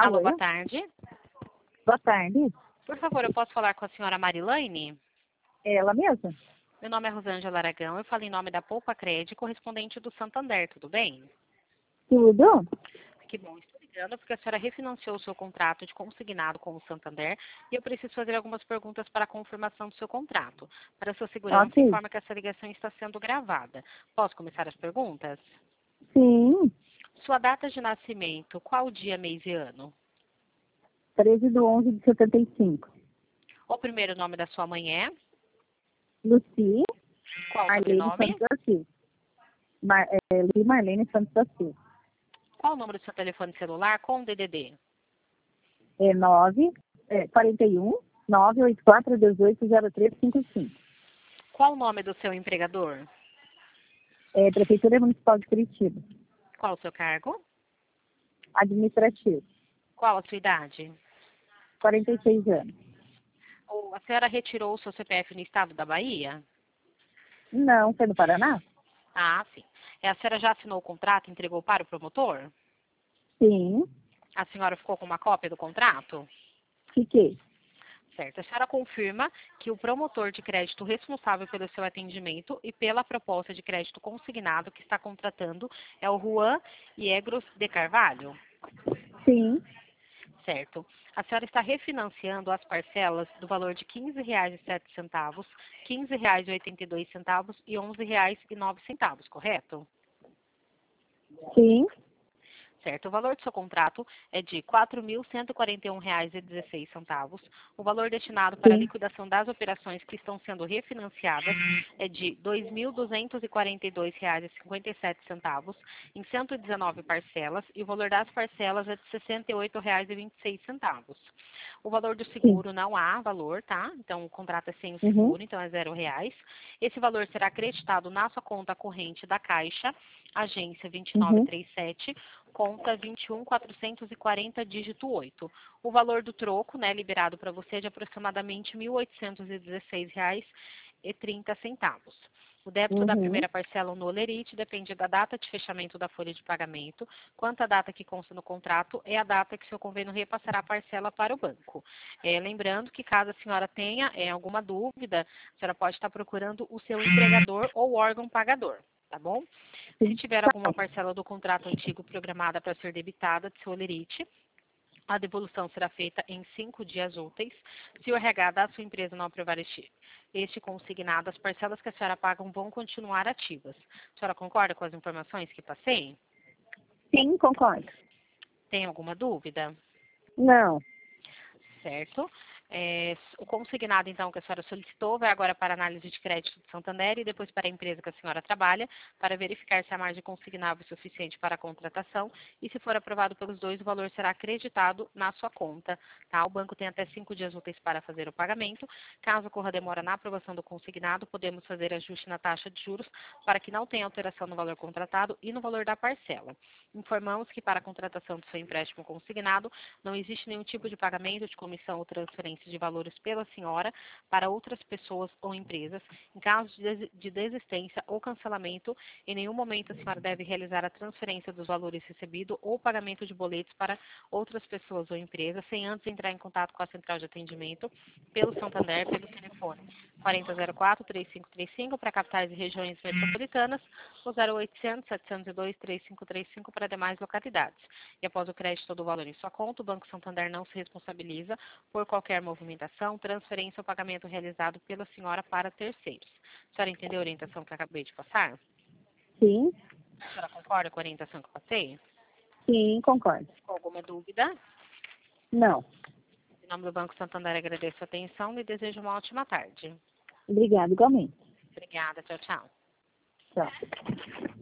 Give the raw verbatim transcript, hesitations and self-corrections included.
Alô, Alô? boa tarde. Boa tarde. Por favor, eu posso falar com a senhora Marilane? É ela mesma? Meu nome é Rosângela Aragão, eu falo em nome da Poupa Cred, correspondente do Santander, tudo bem? Tudo? Que bom, estou ligando porque a senhora refinanciou o seu contrato de consignado com o Santander e eu preciso fazer algumas perguntas para a confirmação do seu contrato. Para sua segurança, Ok. informa que essa ligação está sendo gravada. Posso começar as perguntas? Sim. Sua data de nascimento, qual dia, mês e ano? treze de onze de setenta e cinco. O primeiro nome da sua mãe é? Luci Qual o Marlene sobrenome? Santos da Silva. Mar, é, Luci Marlene Santos da Silva. Qual o número do seu telefone celular com D D D? É nove, é, quarenta e um, nove oito quatro, dezoito, zero três cinco cinco. Qual o nome do seu empregador? É, Prefeitura Municipal de Curitiba. Qual o seu cargo? Administrativo. Qual a sua idade? quarenta e seis anos. Ou a senhora retirou o seu C P F no estado da Bahia? Não, foi no Paraná? Ah, sim. E a senhora já assinou o contrato e entregou para o promotor? Sim. A senhora ficou com uma cópia do contrato? Fiquei. Certo. A senhora confirma que o promotor de crédito responsável pelo seu atendimento e pela proposta de crédito consignado que está contratando é o Juan Iegros de Carvalho? Sim. Certo. A senhora está refinanciando as parcelas do valor de quinze reais e sete centavos, quinze reais e oitenta e dois centavos e onze reais e nove centavos, correto? Sim. Certo. O valor do seu contrato é de quatro mil cento e quarenta e um reais e dezesseis centavos. O valor destinado para a Sim. liquidação das operações que estão sendo refinanciadas é de dois mil duzentos e quarenta e dois reais e cinquenta e sete centavos em cento e dezenove parcelas e o valor das parcelas é de sessenta e oito reais e vinte e seis centavos. O valor do Sim. seguro não há valor, tá? Então o contrato é sem o Uhum. seguro, então é zero reais. Esse valor será acreditado na sua conta corrente da Caixa, agência vinte e nove Uhum. trinta e sete, conta vinte e um quatrocentos e quarenta, dígito oito. O valor do troco, né, liberado para você é de aproximadamente mil oitocentos e dezesseis reais e trinta centavos. O débito da Uhum. primeira parcela no Olerite depende da data de fechamento da folha de pagamento. Quanto à data que consta no contrato, é a data que seu convênio repassará a parcela para o banco. É, lembrando que caso a senhora tenha é, alguma dúvida, a senhora pode estar procurando o seu empregador ou órgão pagador, tá bom? Se Sim. tiver alguma parcela do contrato antigo programada para ser debitada de seu Olerite, a devolução será feita em cinco dias úteis. Se o R H da sua empresa não aprovar este, este consignado, as parcelas que a senhora paga vão continuar ativas. A senhora concorda com as informações que passei? Sim, concordo. Tem alguma dúvida? Não. Certo. É, o consignado, então, que a senhora solicitou vai agora para a análise de crédito do Santander e depois para a empresa que a senhora trabalha, para verificar se a margem consignável é suficiente para a contratação e, se for aprovado pelos dois, o valor será acreditado na sua conta. Tá? O banco tem até cinco dias úteis para fazer o pagamento. Caso ocorra demora na aprovação do consignado, podemos fazer ajuste na taxa de juros para que não tenha alteração no valor contratado e no valor da parcela. Informamos que para a contratação do seu empréstimo consignado, não existe nenhum tipo de pagamento de comissão ou transferência de valores pela senhora para outras pessoas ou empresas. Em caso de desistência ou cancelamento, em nenhum momento a senhora deve realizar a transferência dos valores recebidos ou pagamento de boletos para outras pessoas ou empresas, sem antes entrar em contato com a central de atendimento pelo Santander, pelo telefone quarenta zero quatro, três cinco três cinco para capitais e regiões metropolitanas, ou zero oitocentos, setecentos e dois, trinta e cinco trinta e cinco para demais localidades. E após o crédito do valor em sua conta, o Banco Santander não se responsabiliza por qualquer movimentação, transferência ou pagamento realizado pela senhora para terceiros. A senhora entendeu a orientação que eu acabei de passar? Sim. A senhora concorda com a orientação que eu passei? Sim, concordo. Com alguma dúvida? Não. Em nome do Banco Santander, agradeço a atenção e desejo uma ótima tarde. Obrigada, igualmente. Obrigada. Tchau, tchau. Tchau.